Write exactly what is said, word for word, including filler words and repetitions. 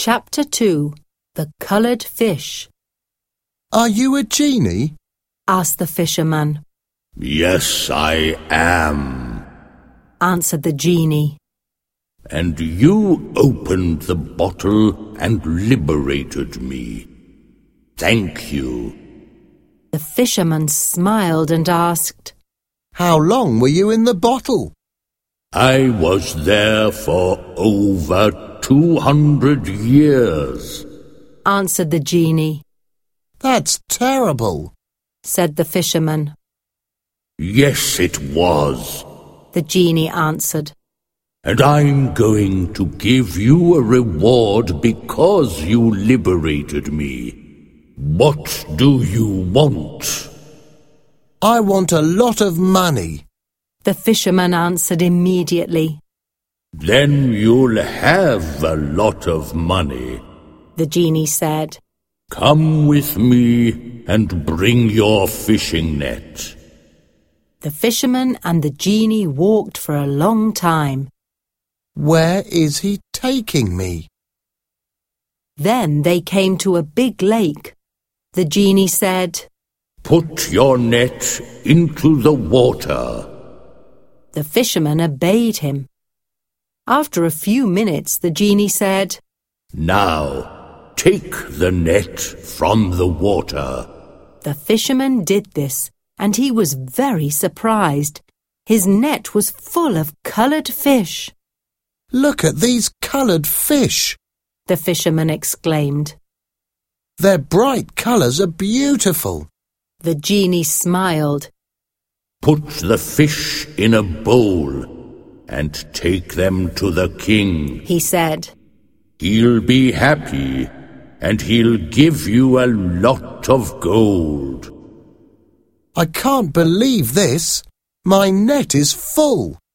Chapter two. The Coloured Fish. Are you a genie? Asked the fisherman. Yes, I am, Answered the genie. and you opened the bottle and liberated me. Thank you. The fisherman smiled and asked, How long were you in the bottle? I was there for over two hundred years. Answered the genie. That's terrible. Said the fisherman. Yes, it was. The genie answered. And I'm going to give you a reward because you liberated me. What do you want? I want a lot of money. The fisherman answered immediately. Then you'll have a lot of money. The genie said. Come with me and bring your fishing net. The fisherman and the genie walked for a long time. Where is he taking me? Then they came to a big lake. The genie said, Put your net into the water. The fisherman obeyed him. After a few minutes, the genie said, Now, take the net from the water. The fisherman did this, and he was very surprised. His net was full of coloured fish. Look at these coloured fish. The fisherman exclaimed. Their bright colours are beautiful. The genie smiled. Put the fish in a bowl and take them to the king. He said. He'll be happy, and he'll give you a lot of gold. I can't believe this. My net is full.